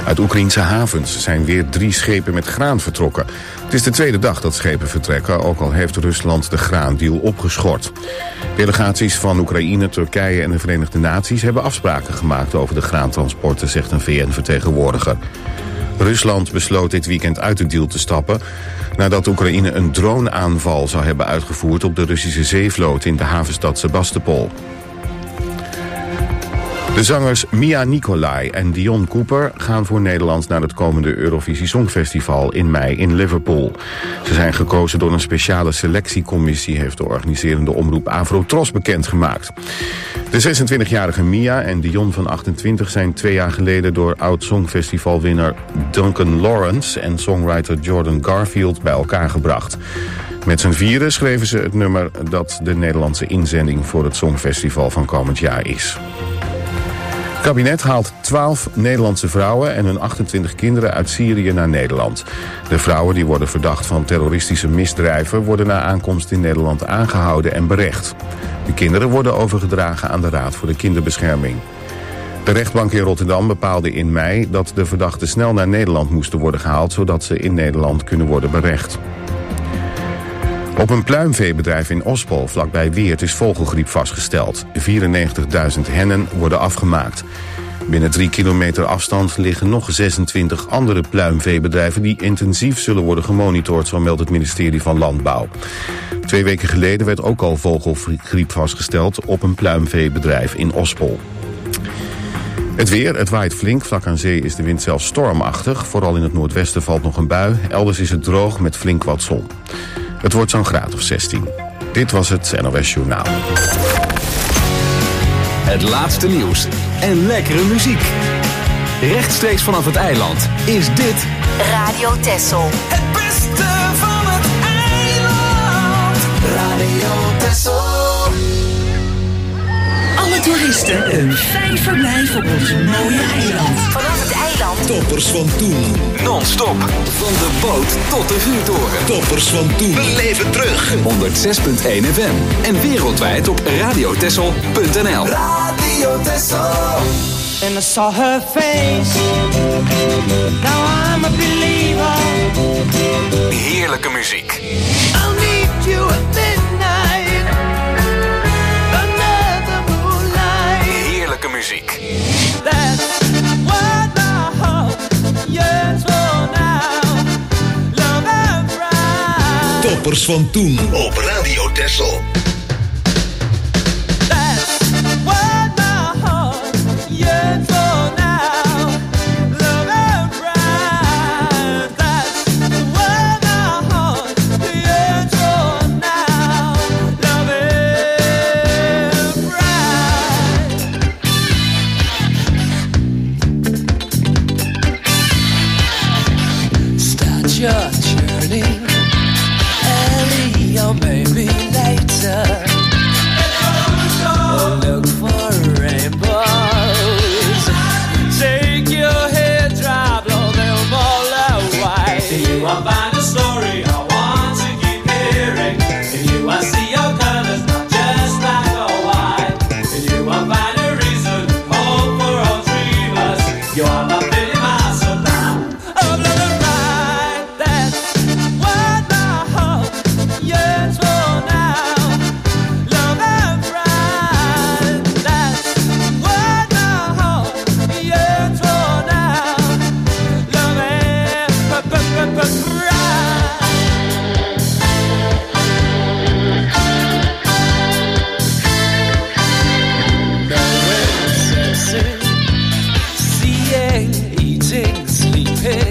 Uit Oekraïense havens zijn weer 3 schepen met graan vertrokken. Het is de tweede dag dat schepen vertrekken, ook al heeft Rusland de graandeal opgeschort. Delegaties van Oekraïne, Turkije en de Verenigde Naties hebben afspraken gemaakt over de graantransporten, zegt een VN-vertegenwoordiger. Rusland besloot dit weekend uit de deal te stappen nadat Oekraïne een droneaanval zou hebben uitgevoerd op de Russische zeevloot in de havenstad Sebastopol. De zangers Mia Nicolai en Dion Cooper gaan voor Nederland naar het komende Eurovisie Songfestival in mei in Liverpool. Ze zijn gekozen door een speciale selectiecommissie, heeft de organiserende omroep Afro-Tros bekendgemaakt. De 26-jarige Mia en Dion van 28 zijn 2 jaar geleden door oud-songfestivalwinnaar Duncan Lawrence en songwriter Jordan Garfield bij elkaar gebracht. Met z'n vieren schreven ze het nummer dat de Nederlandse inzending voor het Songfestival van komend jaar is. Het kabinet haalt 12 Nederlandse vrouwen en hun 28 kinderen uit Syrië naar Nederland. De vrouwen die worden verdacht van terroristische misdrijven worden na aankomst in Nederland aangehouden en berecht. De kinderen worden overgedragen aan de Raad voor de Kinderbescherming. De rechtbank in Rotterdam bepaalde in mei dat de verdachten snel naar Nederland moesten worden gehaald, zodat ze in Nederland kunnen worden berecht. Op een pluimveebedrijf in Ospel, vlakbij Weert, is vogelgriep vastgesteld. 94.000 hennen worden afgemaakt. Binnen 3 kilometer afstand liggen nog 26 andere pluimveebedrijven die intensief zullen worden gemonitord, zo meldt het ministerie van Landbouw. 2 weken geleden werd ook al vogelgriep vastgesteld op een pluimveebedrijf in Ospel. Het weer, het waait flink. Vlak aan zee is de wind zelfs stormachtig. Vooral in het noordwesten valt nog een bui. Elders is het droog met flink wat zon. Het wordt zo'n graad of 16. Dit was het NOS Journaal. Het laatste nieuws en lekkere muziek. Rechtstreeks vanaf het eiland is dit Radio Texel. Het beste van het eiland. Radio Texel. Alle toeristen een fijn verblijf op ons mooie eiland. Vanaf het eiland. Toppers van toen. non-stop. Van de boot tot de vuurtoren. Toppers van toen. We leven terug. 106.1 FM. En wereldwijd op radiotessel.nl. Radio Texel. And I saw her face. Now I'm a believer. Heerlijke muziek. I'll need you at midnight. Under the moonlight. Heerlijke muziek. That's what my heart yearns for now. Love and pride. Toppers van toen op Radio Texel. Your journey early or maybe later. Look for rainbows. Take your head, drop, blow them all away. In you I find a story I want to keep hearing. In you I see your colors, not just black or white. In you I find a reason, hope for all dreamers. You are my pretty master now. Oh, love and pride, that's what my heart yearns for now. Love and pride, that's what my heart yearns for now. Love and pride. Seeing, eating, sleeping,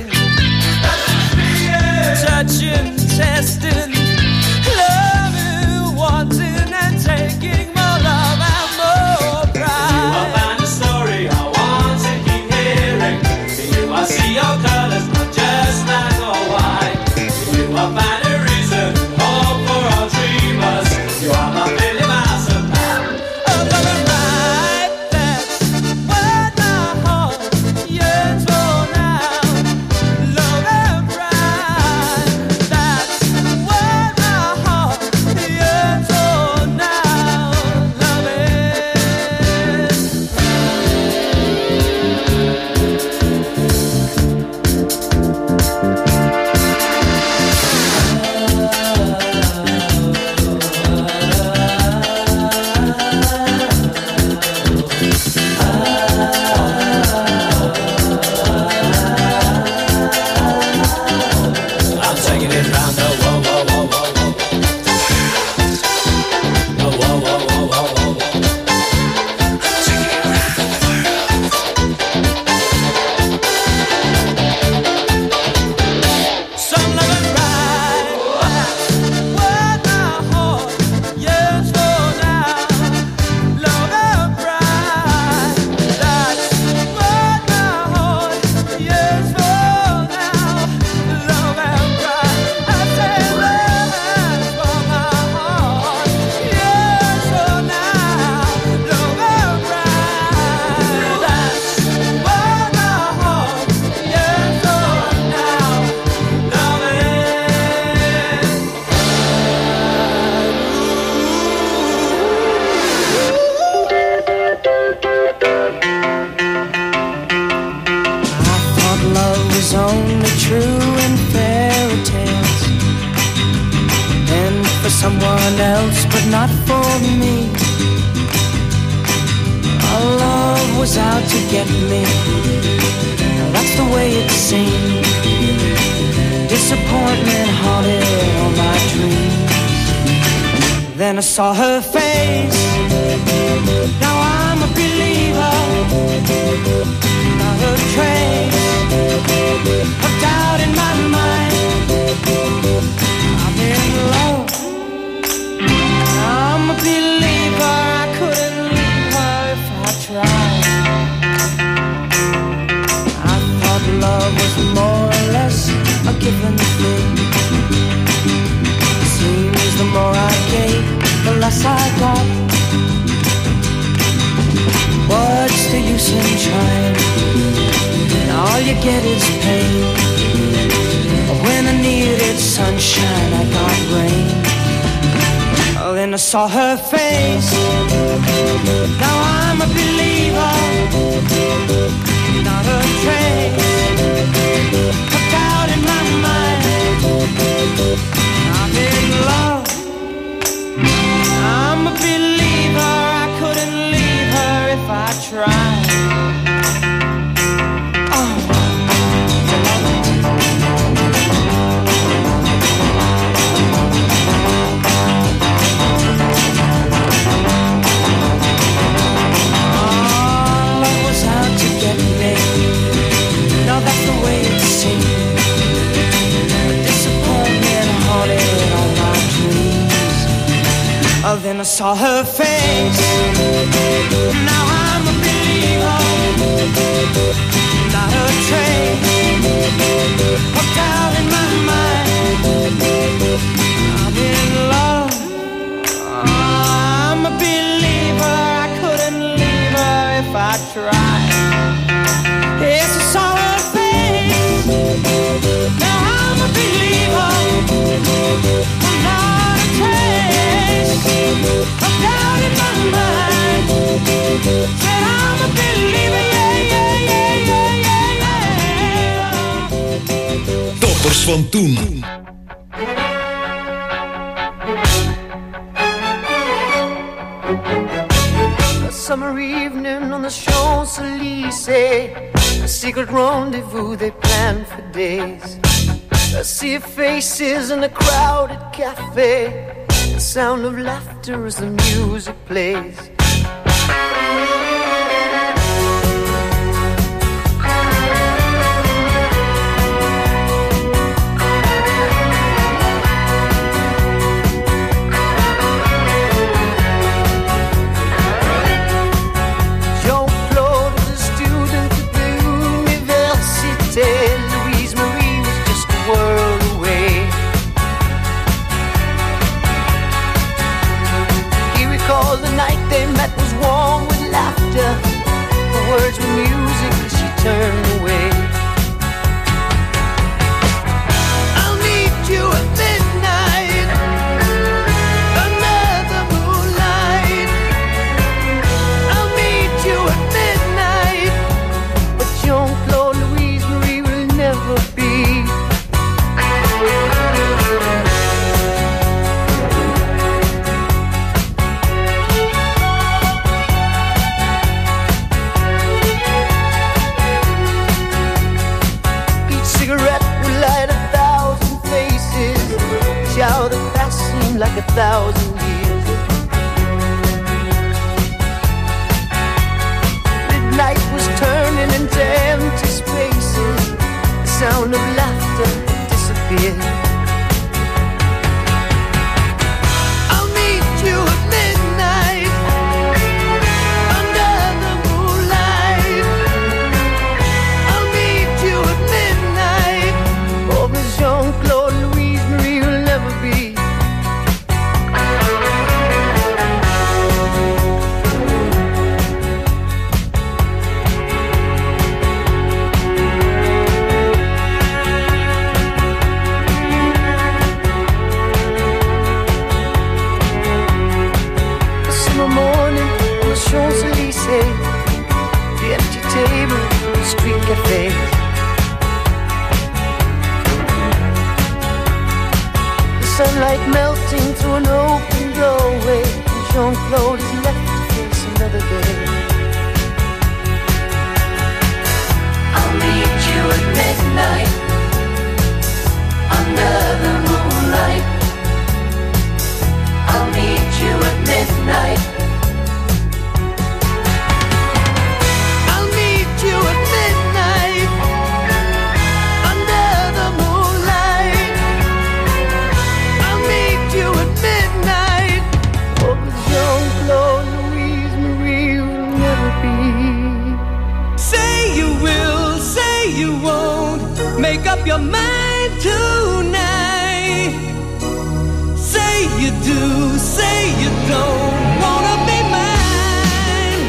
touching, testing, loving, wanting, and taking more love and more pride. You will find a story I want to keep hearing. In you I see your colors, not just black or white. In you I find a reason, hope for all dreamers. You are my Billy Master now. Oh, love and pride, that's what my heart yearns for now. Love and pride, that's what my heart yearns for now. Love and pride. is only true in fairy tales, and for someone else, but not for me. Our love was out to get me, that's the way it seemed. Disappointment haunted all my dreams. Then I saw her face, now I'm a believer. Not a trace of doubt in my mind. I'm in love, I'm a believer. I couldn't leave her if I tried. I thought love was more or less a given thing. Seems the more I gave, the less I got. What's the use in trying? All you get is pain. When I needed sunshine, I got rain. Oh, then I saw her face, now I'm a believer. Not a trace of doubt in my mind. I'm in love, I'm a believer. I couldn't leave her if I tried. That's the way it seemed. Disappointment haunted all my dreams. Oh, then I saw her face, now I'm a believer. Not a trace of doubt in my mind. I'm in love, I'm a believer. I couldn't leave her if I tried. Yes, I saw her face, now I'm a believer. I'm not a trace of doubt in my mind. Said I'm a believer, yeah, yeah, yeah, yeah, yeah. Toppers van toen. A summer evening on the Champs-Élysées, a secret rendezvous they planned for days. A sea of faces in a crowded cafe, the sound of laughter as the music plays. Louise Marie was just a world away. He recalled the night they met was warm with laughter. The words were music as she turned away. I'll meet you at midnight under the moonlight. I'll meet you at midnight, but Jean-Claude never be. Each cigarette would light 1,000 faces. Each hour that passed seemed like 1,000 years. Midnight was turning into empty spaces. The sound of laughter disappeared. I'll meet you at midnight under the moonlight. I'll meet you at midnight. Oh, Miss Jean-Claude Louise Marie will never be. Champs-Élysées, the empty table, the street cafes. Sunlight melting through an open doorway. Jean-Claude is left to face another day. I'll meet you at midnight under the moonlight. I'll meet you at midnight. I'll meet you at midnight under the moonlight. I'll meet you at midnight. Oh, but Jean-Claude, Louise Marie will never be. Say you will, say you won't. Make up your mind tonight. Say you do, say you don't wanna be mine.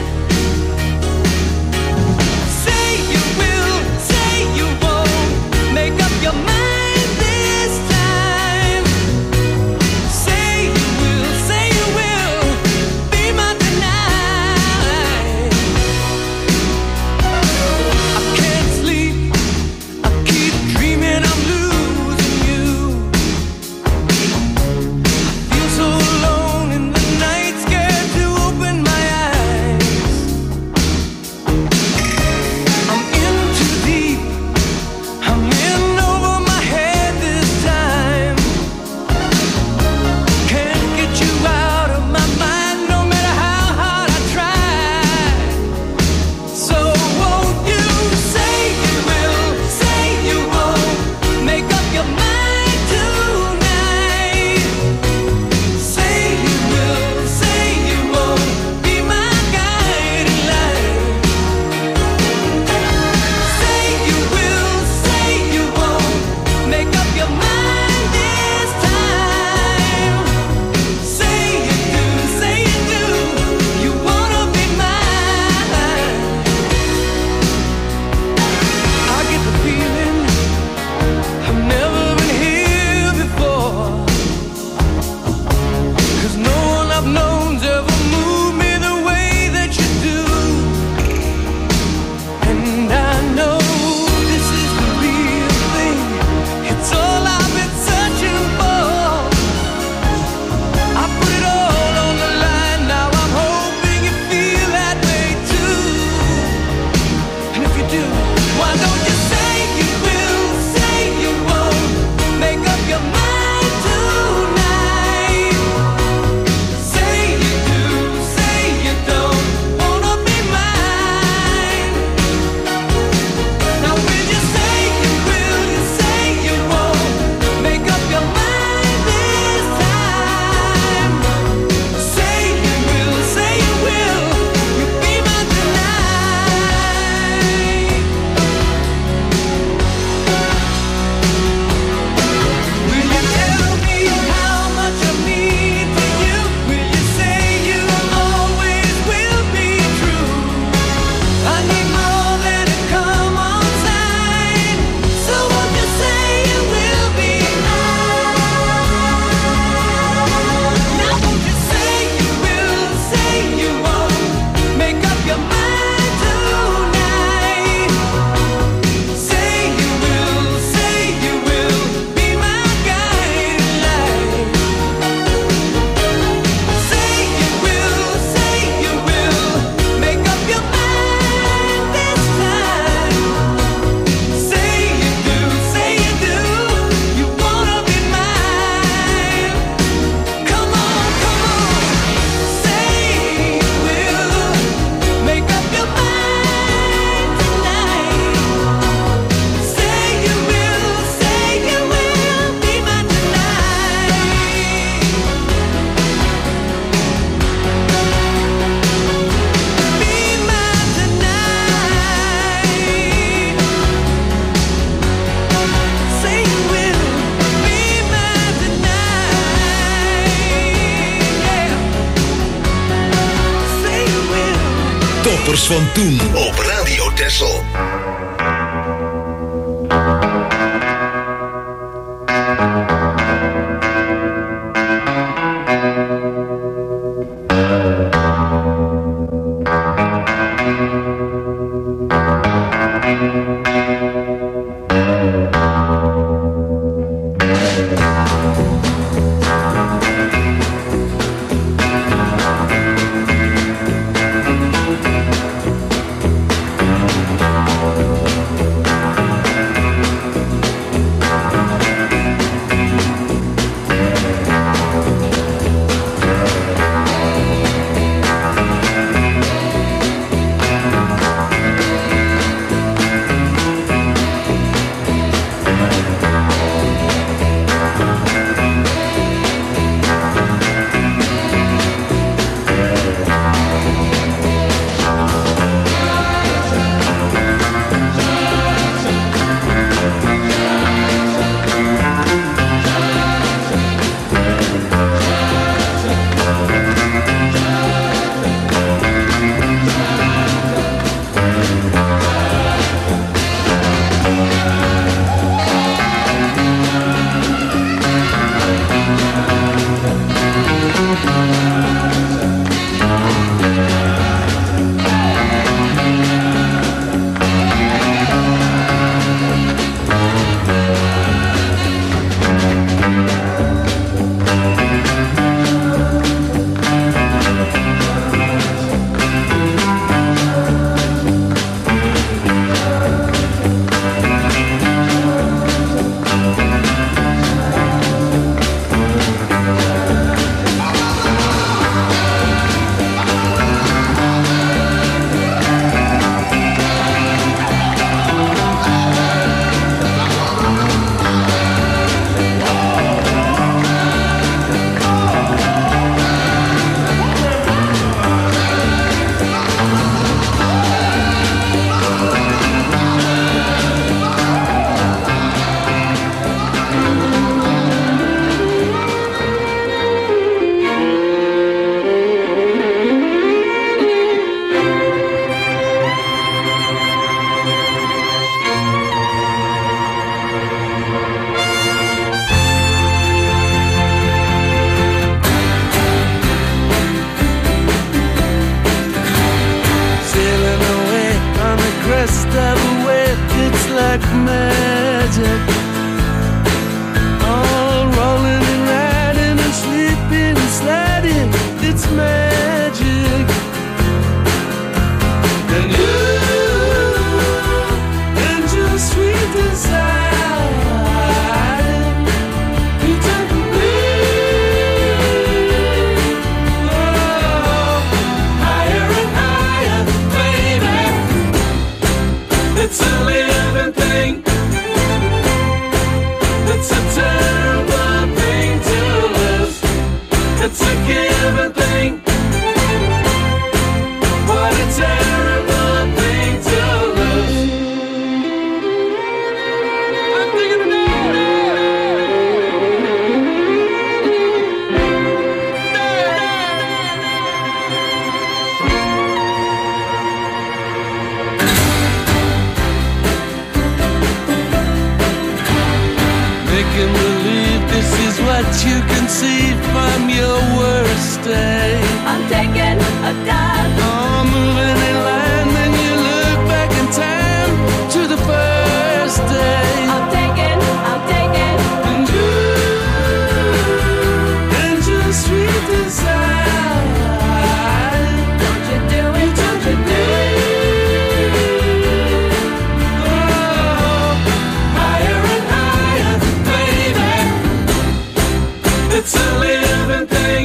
Say you will, say you won't. Make up your mind this time. Say you will be mine tonight. I can't sleep, I keep dreaming I'm losing you. I feel so alone in the night, scared to open my eyes. I'm in too deep, I'm in over my head this time. Can't get you out of my mind, no matter how hard I try. So won't you say you will, say you won't. Make up your mind tonight. Say you will, say you won't. Be my guiding light. Say you will, say you won't. Make up your mind this time. Say you do, you wanna be mine. I get the feeling I've never been here before. 'Cause no one I've known's ever moved me the way that you do. And I know this is the real thing. It's all I've been searching for. I put it all on the line. Now I'm hoping you feel that way too. And if you do, why don't you say you will, say you won't. Make up your mind tonight. Say you do, say you don't wanna be mine. Now will you say you will, you say you won't. Make up your mind this time. Say you will, say you will. You'll be mine tonight. Will you tell me how much I mean to you? Will you say you always will be true? I need more than a come on sign. So won't you say you will be mine? Now won't you say you will, say you won't. Make up your mind tonight. Say you will, be my guiding light. Say you will, make up your mind this time. Say you do, you wanna be mine. Come on. Say you will, make up your mind tonight. Say you will, be mine tonight. Be mine tonight. Say you will, be mine tonight. Yeah. Say you will. Toppers van toen op Radio Texel. can believe this is what you can see from your worst day. I'm taking a dive. Oh, moving in line, then you look back in time to the first day. I'm taking. And your sweet desire. Don't you do it, don't you do it. Oh, higher and higher, baby. It's a living thing.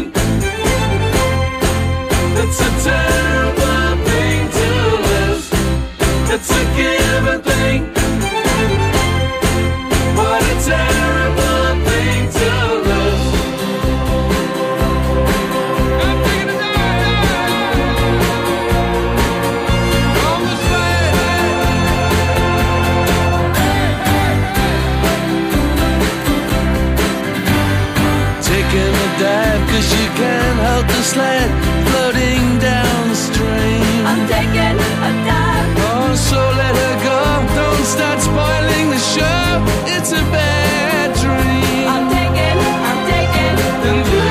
It's a terrible thing to lose. It's a given thing. What a terrible thing to lose. I'm taking it down. On the taking a dive 'cause you can't help the sled floating down the stream. I'm taking a dive. Oh, so let her go. Don't start spoiling the show. It's a bad dream. I'm taking. And you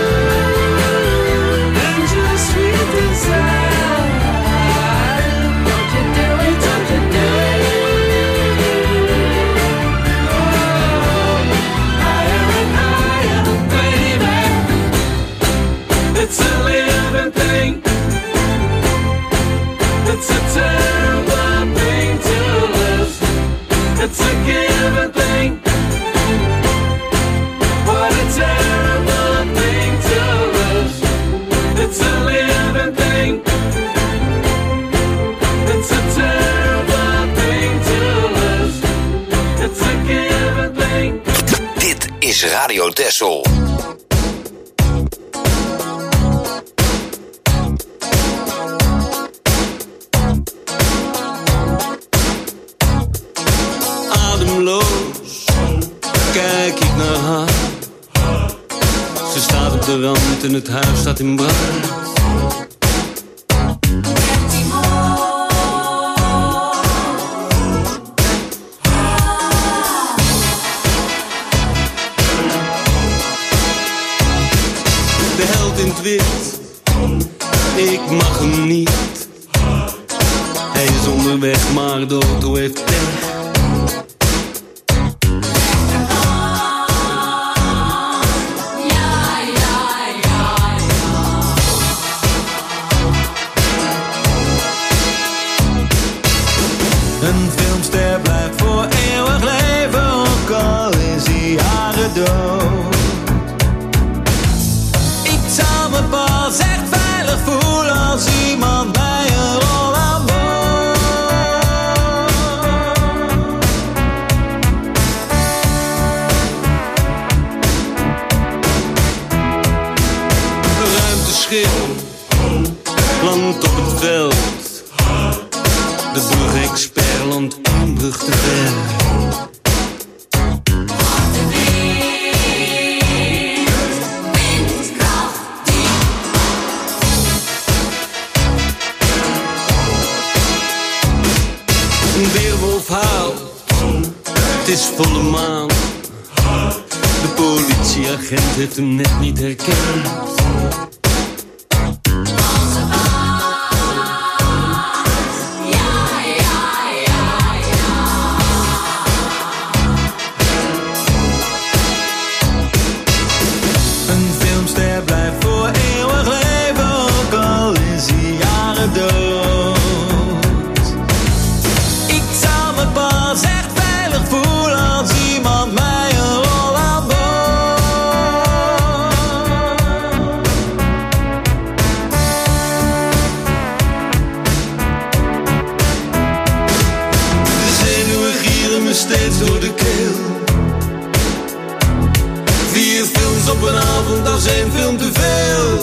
and your sweet desire. Don't you do it, don't you do it. Oh, higher and higher, baby. It's a living thing. It's a terrible thing to lose. It's a given thing. What a terrible thing to lose. It's a living thing. It's a terrible thing to lose. It's a given thing. Dit is Radio Texel. Ademloos kijk ik naar haar. Ze staat op de rand en het huis staat in brand. De held in het wit, ik mag hem niet. Hij is onderweg, maar de auto heeft pech. Een filmster blijft voor eeuwig leven, ook al is hij jaren dood. Ik zou me pas echt veilig voelen als iemand bij een rol aan boord. Ruimteschip landt op het veld. De brugexpert landt een brug te ver. Een weerwolf huilt, het is volle maan. De politieagent heeft hem net niet herkend. Een filmster blijft voor eeuwig leven, ook al is hij jaren dood. Ik zou me pas echt veilig voelen als iemand mij een rol aan boord. De zenuwen gieren me steeds door de keel. 4 films op een avond, dat is 1 film te veel.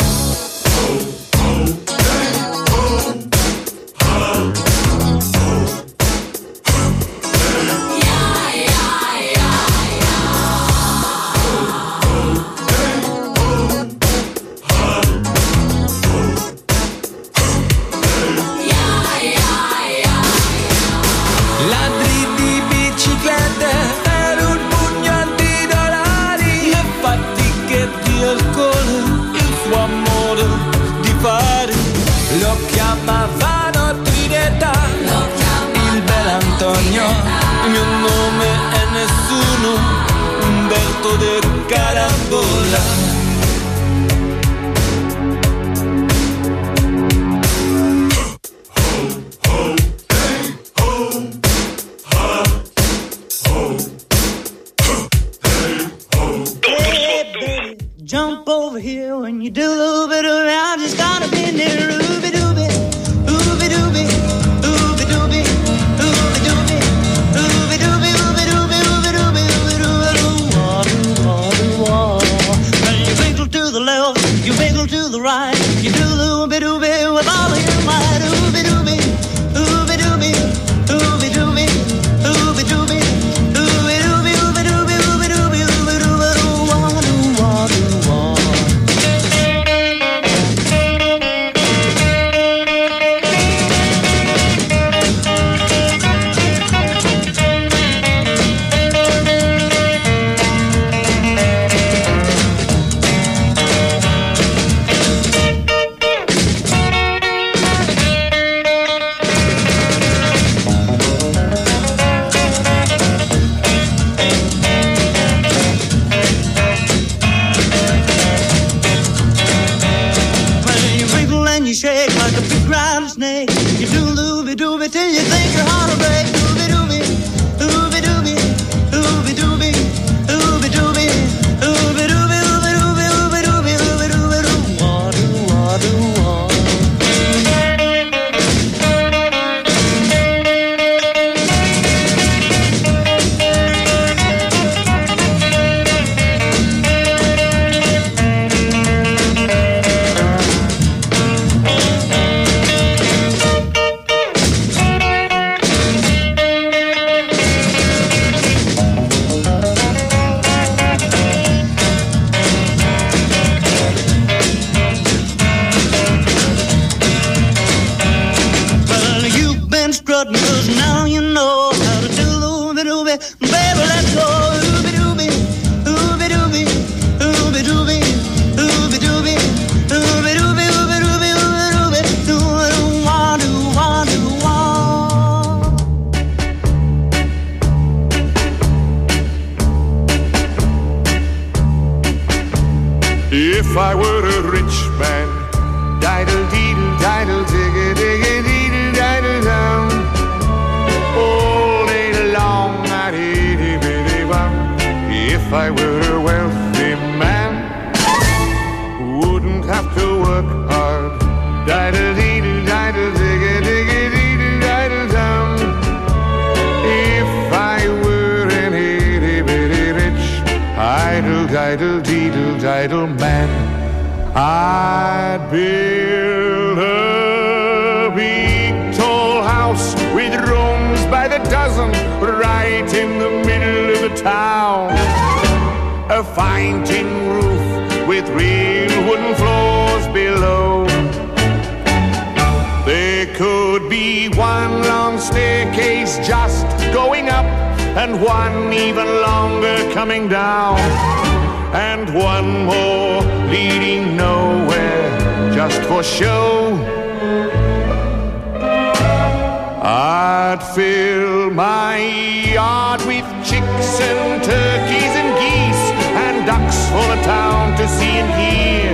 Ladri di biciclette per un pugno di nessuno, Umberto De Carambola. Jump over here when you do a little bit around. Just gotta be near Ruby Dooby, Ruby Dooby, Ruby Dooby, Ruby Dooby, Ruby Dooby, Ruby Dooby, Ruby Dooby, Ruby Dooby. When you wiggle to the left, you wiggle to the right, you do the Ruby Dooby with all of your might. Ruby Dooby, Ruby Dooby, Ruby Dooby, Ruby Dooby. Till you think your heart will break. Dooby dooby, dooby dooby, dooby dooby, dooby dooby, dooby dooby, dooby dooby, dooby dooby, dooby dooby, If I were a rich man, diddle-deedle-diddle, digga-digga-deedle-diddle-down, all day long, ah-dee-dee-bee-dee-bum. If I were a wealthy man, wouldn't have to work hard, diddle-deedle-diddle, digga-digga-deedle-diddle-down. If I were an itty-bitty rich, idle-diddle-deedle-diddle man, I'd build a big tall house with rooms by the dozen right in the middle of the town. A fine tin roof with real wooden floors below. There could be one long staircase just going up and one even longer coming down, and one more leading nowhere just for show. I'd fill my yard with chicks and turkeys and geese and ducks for the town to see and hear,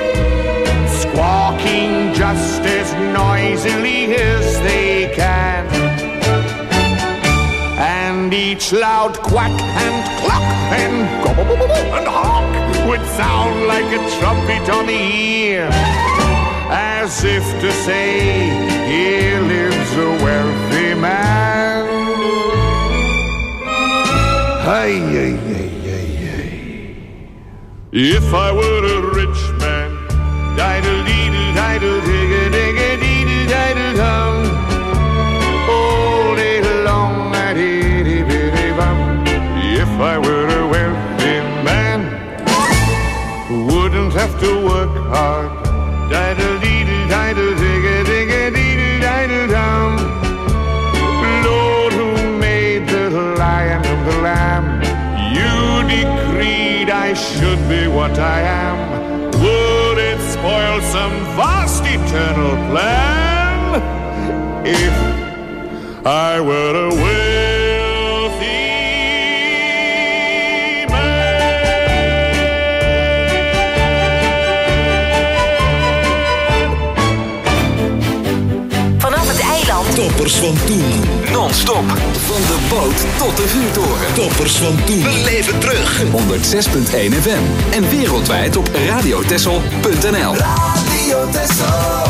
squawking just as noisily as they can. And each loud quack and cluck and gobble and honk would sound like a trumpet on the ear, as if to say, here lives a wealthy man. Hey, hey, hey, hey, hey. If I were a rich man, diddle-deedle-diddle, digga-digga-deedle-diddle-dum, all day long, ah-dee-dee-bee-dee-bum. If I were a wealthy man, wouldn't have to work hard, diddle-deedle-diddle, digga-digga-deedle-diddle-dum. Lord, who made the lion and the lamb, you decreed I should be what I am. Would it spoil some vast eternal plan if I were a wealthy Toppers van toen. Non-stop. Van de boot tot de vuurtoren. Toppers van toen. We leven terug. 106.1 FM. En wereldwijd op radiotessel.nl. Radio Tessel.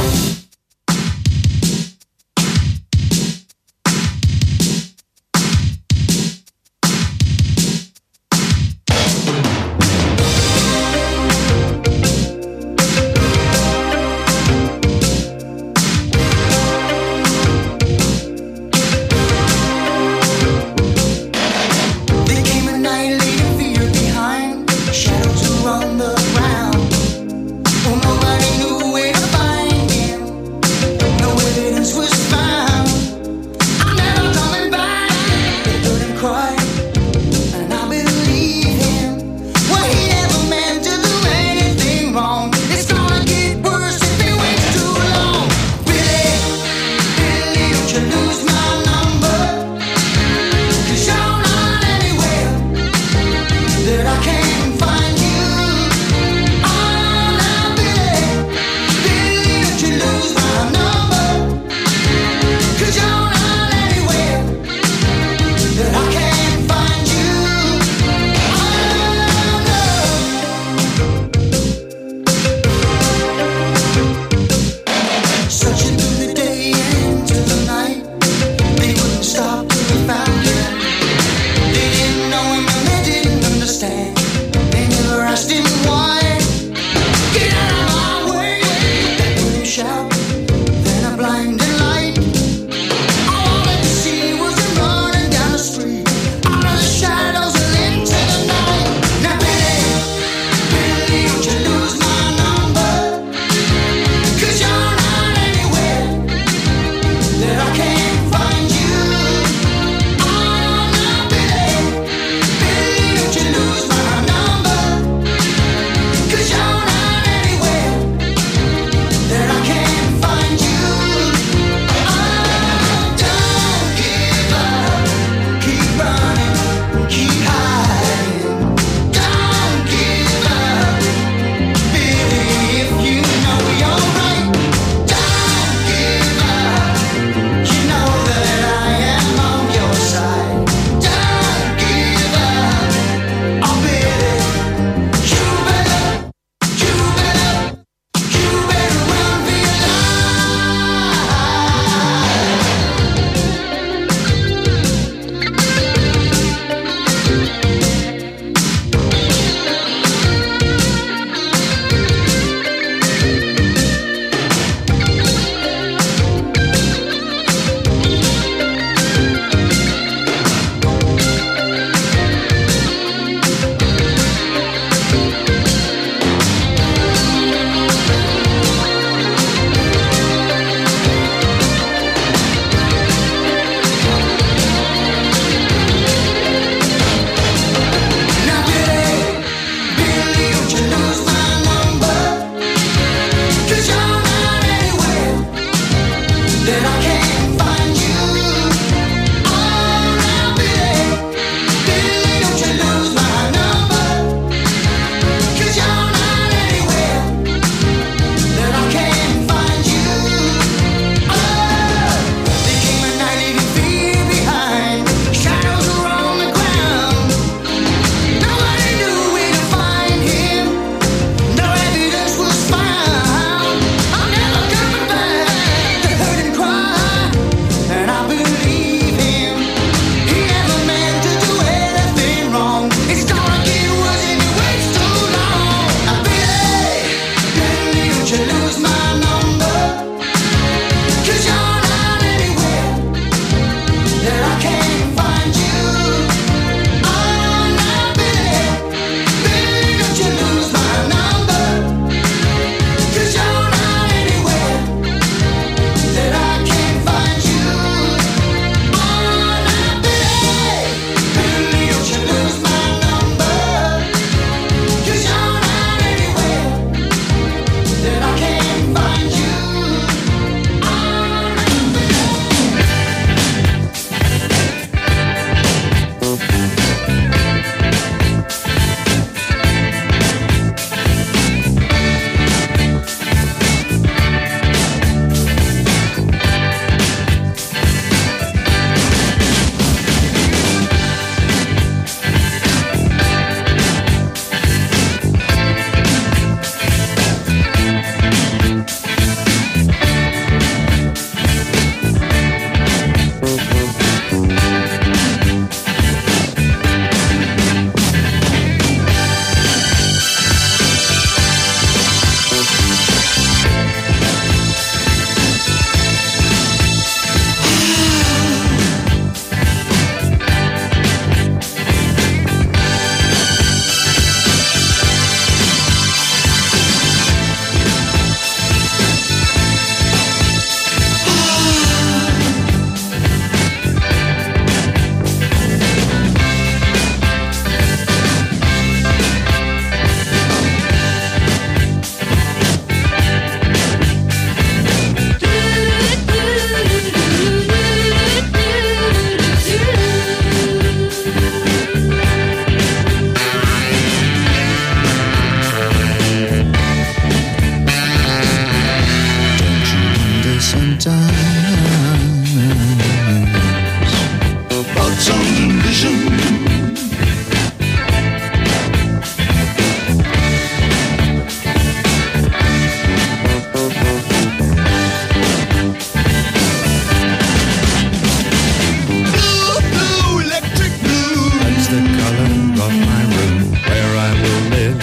the color of my room where I will live.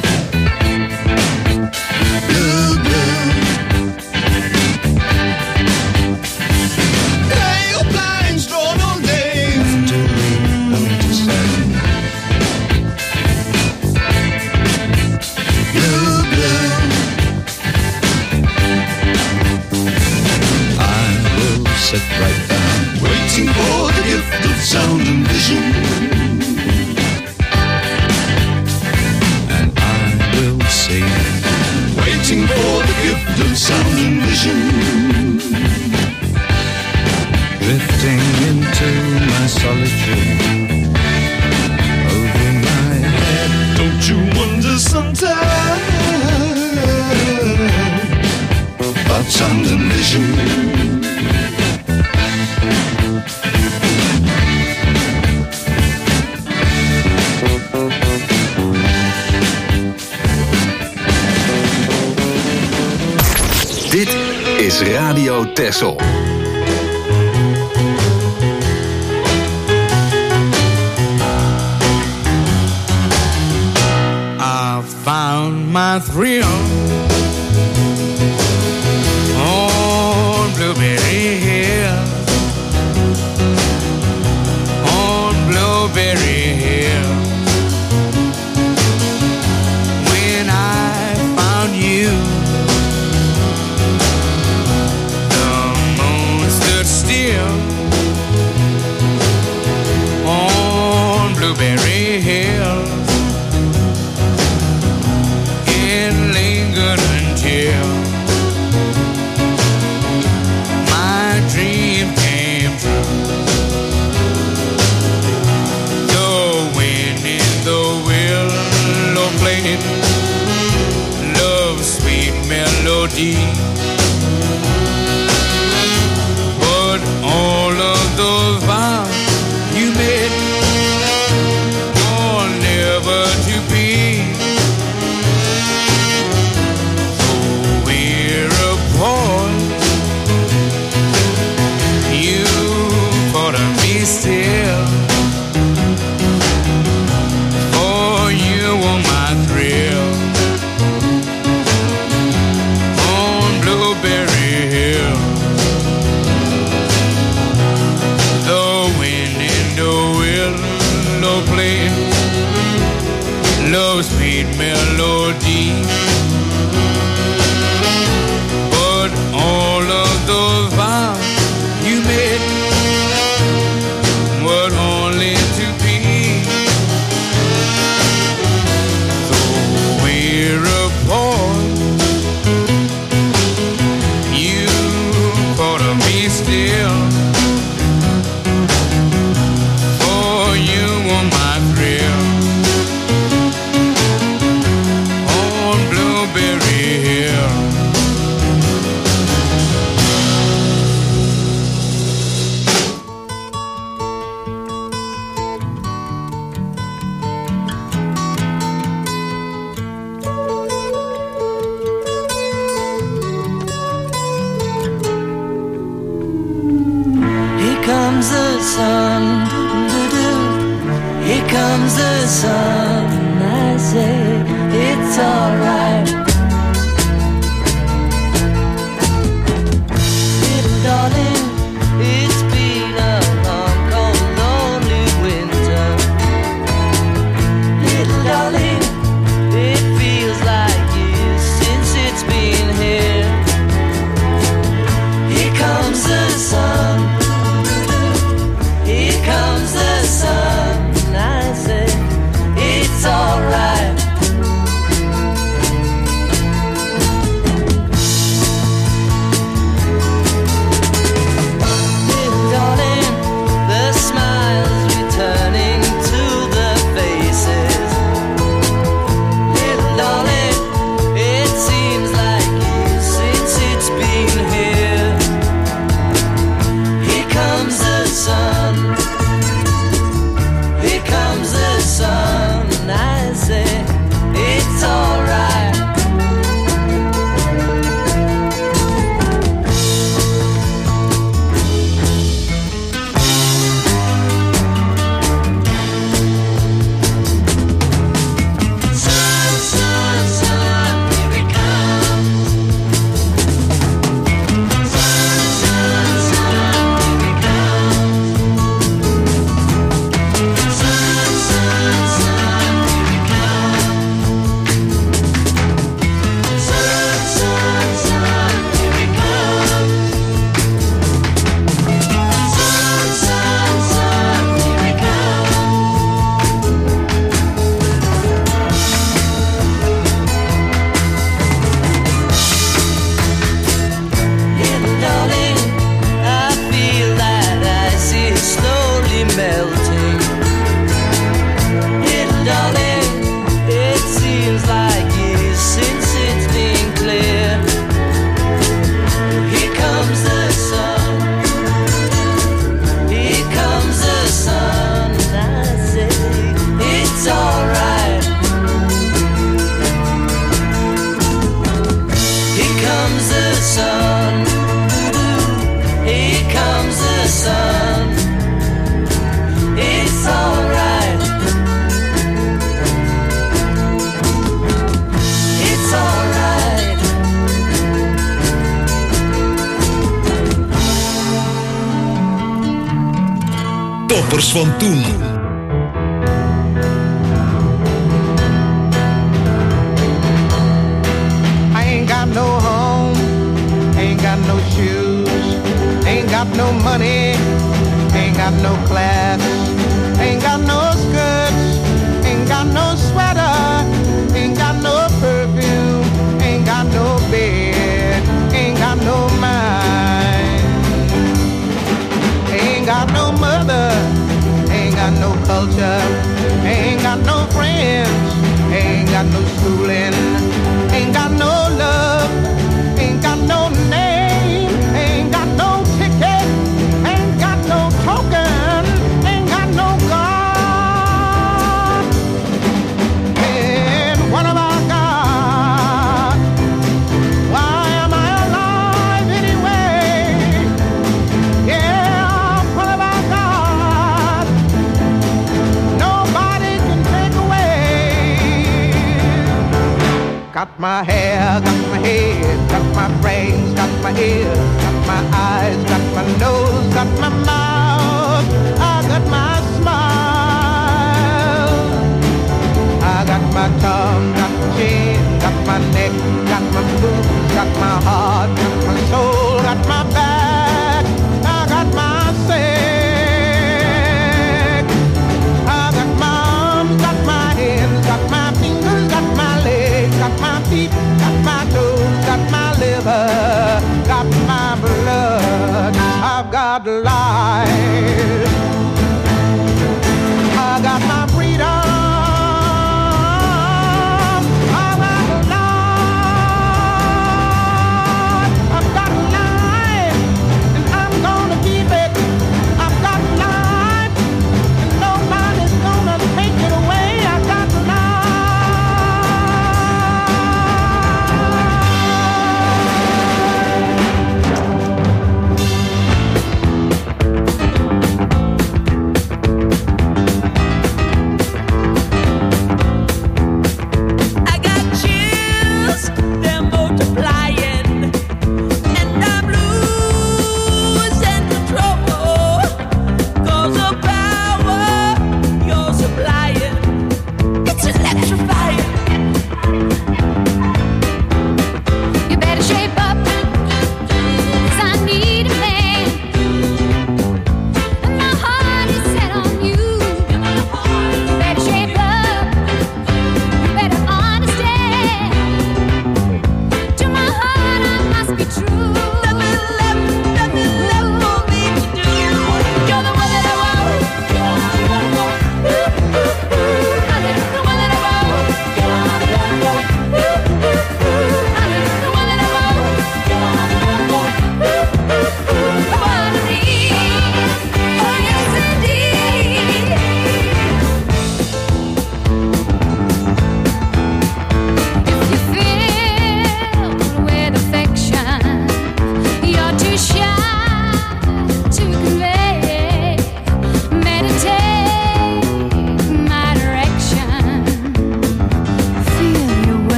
Blue, blue. Pale blinds drawn all day. Nothing to read, nothing to say. Blue, blue. I will sit right down, Waiting for the gift of sound and vision. and I will see. Waiting for the gift of sound and vision. Drifting into my solitude, over my head. Don't you wonder sometimes about sound and vision? Dit is Radio Texel. I found my thrill on Blueberry Hill, on Blueberry Hill. When I found you, the moon stood still on Blueberry Hill. And lingered until my dream came true. The wind in the willow played love's sweet melody, but all of those vows you made are never to be. You thought of me still, for you were my thrill on Blueberry Hill. The wind in the willow played love's sweet melody, but all of those vows you made were only to be. Though we're apart, you thought of me still, for you were my thrill on Blueberry Hill. Here comes the sun, doo-doo-doo. Here comes the sun. I say it's alright. Little darling, it's been a long, cold, lonely winter. Little darling, it feels like years since it's been here. Here comes the sun. Here comes the sun. I say it's alright. Toppers van toen. I ain't got no home, ain't got no shoes, ain't got no money, ain't got no class, ain't got no skirts, ain't got no sweater, ain't got no perfume, ain't got no bed, ain't got no mind, ain't got no mother, ain't got no culture, ain't got no friends, ain't got no schooling, ain't got no love, ain't got no name, ain't got no ticket, ain't got no token, ain't got no God. And what have I got? Why am I alive anyway? Yeah, what have I got? Nobody can take away. Got my hair, got my head, got my brains, got my ears, got my eyes, got my nose, got my mouth, I got my smile. I got my tongue, got my chin, got my neck, got my boobs, got my heart, got my soul, got my back, I got my sex. I got my arms, got my hands, got my fingers, got my legs, got my feet, got my toes, got my liver, got my blood. I've got life.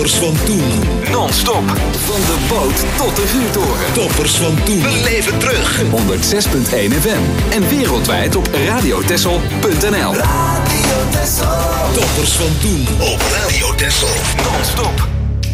Toppers van toen. Non-stop. Van de boot tot de vuurtoren. Toppers van toen. Beleef het terug. 106.1 FM. En wereldwijd op radiotessel.nl. Radio Texel. Toppers van toen op Radio Texel. Non-stop.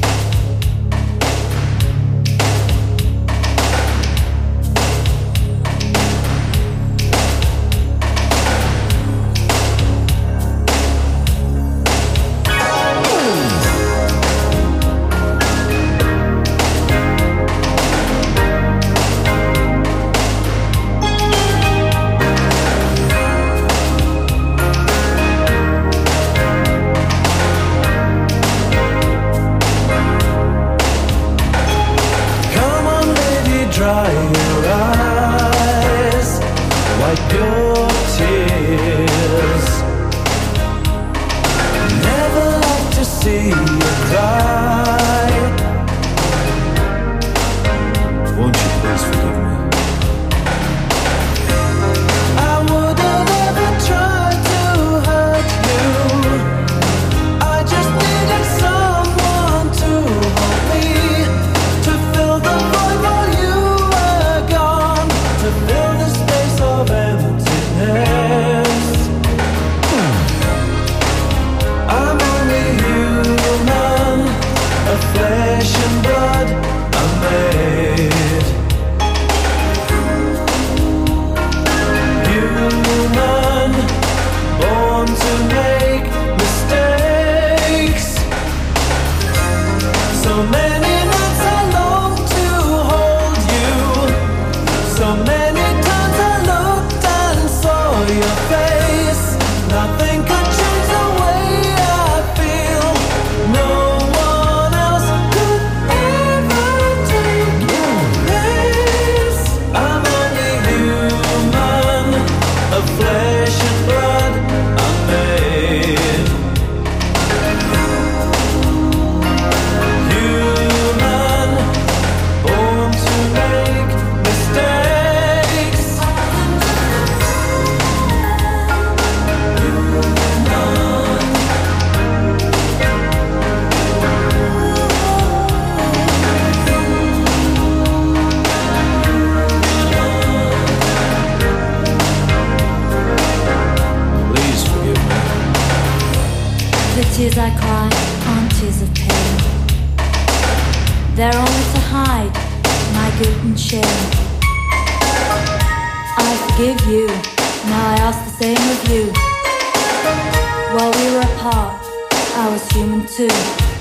tears I cry aren't tears of pain. They're only to hide my guilt and shame. I forgive you, now I ask the same of you. While we were apart, I was human too.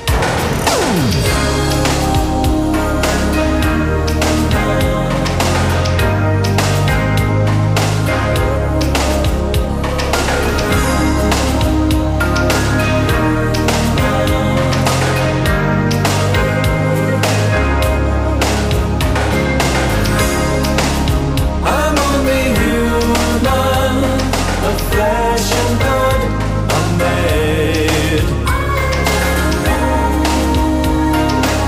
Flesh and blood are made.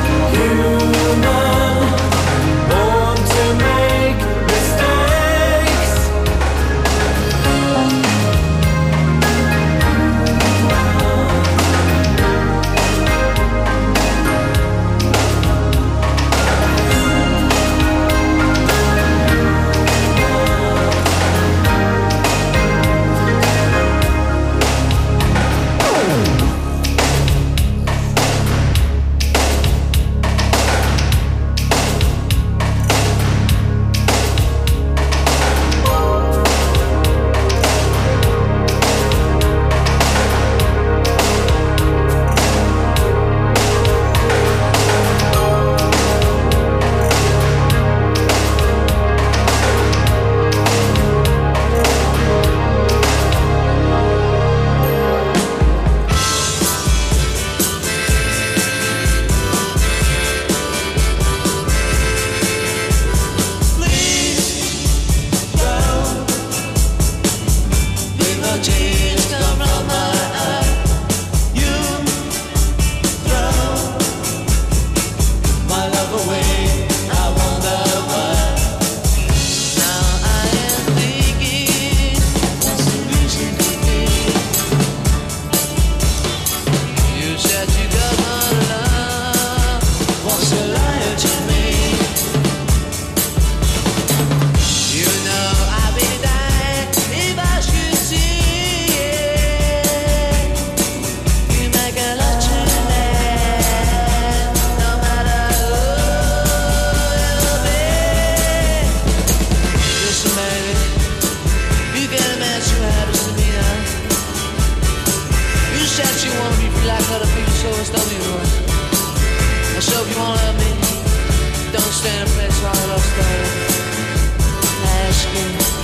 just tell me what. So if you won't love me, don't stand in place while I lost all. I ask you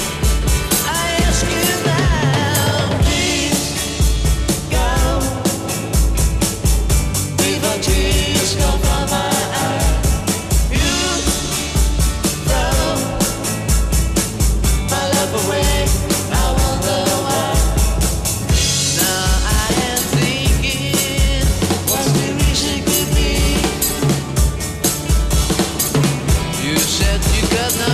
now, please go before tears come from my eyes. You throw my love away. I wonder why. Now I am thinking, what's the reason could be? You said you got no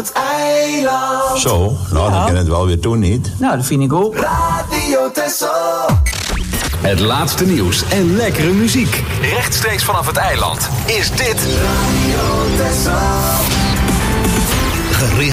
het eiland. Zo, nou dan kan het wel weer toen niet. Nou, dat vind ik ook. Radio Texel. Het laatste nieuws en lekkere muziek. Rechtstreeks vanaf het eiland is dit... Radio Texel.